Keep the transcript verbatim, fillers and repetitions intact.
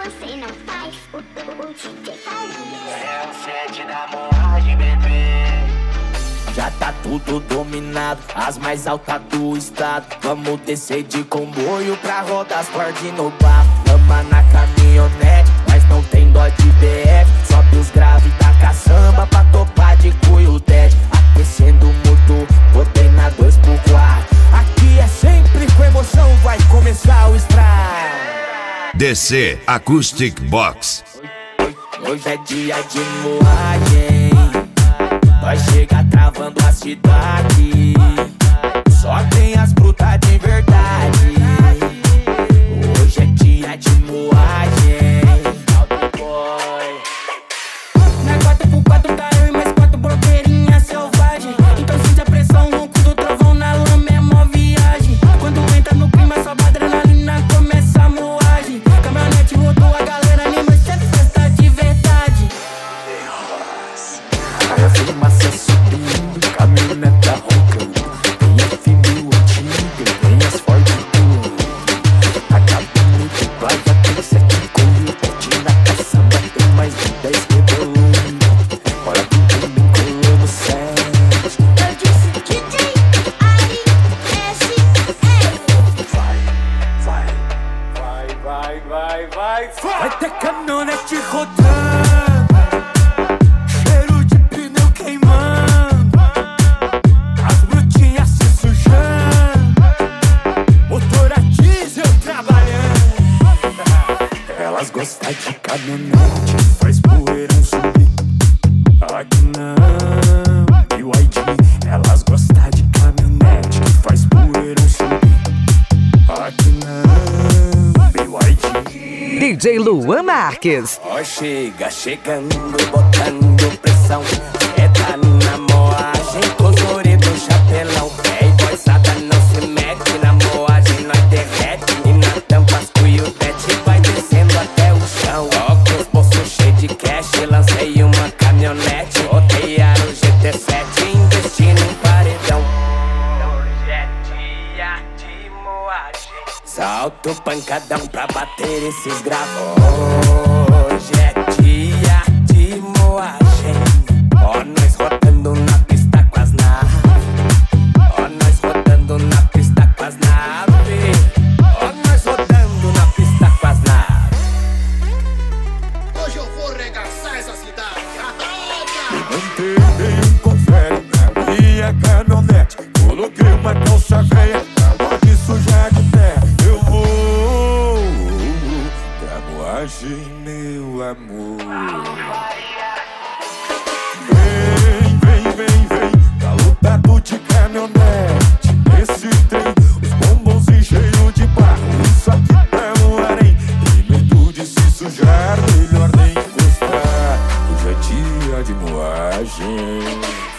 você não faz, o, o, o D J faria. É o set da moagem, bebê. Já tá tudo dominado, as mais altas do estado. Vamos descer de comboio pra rodar as cordas no bar. Lama na caminhonete, mas não tem dó de B F. Sobe os graves da caçamba pra topar de cuio dead. Aquecendo o motor, botei na dois por quatro. Aqui é sempre com emoção, vai começar o estrago. D C Acoustic Box. Hoje é dia de moagem, nós chega travando a cidade. Só tem as brutas de verdade. Hoje é dia de moagem. Na quatro por quatro tá eu e mais quatro blogueirinhas selvagem. Então sente a pressão, o ronco do trovão na lama é mó viagem. Quando entra no clima sobe a adrenalina, começa a moagem. Caminhonete rodou, a galera anima, isso é festa de verdade. Aí a fumaça subindo, caminhoneta roncando. Tem F mil antiga, tem as Ford pulando. Acabando de praia, tem sete com mil pet na caçamba, tem mais de dez rebolando. Bora tudo me colando sete. Eu disse D J Ari S R. Vai, vai, vai, vai, vai, vai, vai. Vai ter caminhonete rodando, cheiro de pneu queimando, as brutinhas se sujando, motor a diesel trabalhando. Elas gostam de caminhonete, faz poeirão subir. Aqui não, B Y D. Elas gostam de caminhonete, que faz poeirão subir. Aqui não, B Y D. D J Luan Marques. Ó, chega, chegando, botando pressão. É tá na moagem, com os ori do chapelão. É, boizada não se mete na moagem, nós derrete. E na tampa as cuiudete vai descendo até o chão. Ó, com os bolsos cheios de cash, lancei uma caminhonete. Botei aro G T sete, investindo em paredão. Hoje é dia de moagem. Salto pancadão pra bater esses gravos. Hoje é dia de moagem. Ó, nós rodando na pista com as naves. Ó, nós rodando na pista com as naves. Ó, nós rodando na pista com as naves. Hoje eu vou regaçar essa cidade. Levantei, dei um confere na minha caminhonete. Coloquei uma calça velha, água de sujar de terra. Eu vou pra moagem, meu amor. Vem, vem, vem, vem, tá lotado de caminhonete. Esse trem, os bombons cheios de barro. Isso aqui tá no harém. Tem medo de se sujar, melhor nem encostar. Hoje é dia de moagem.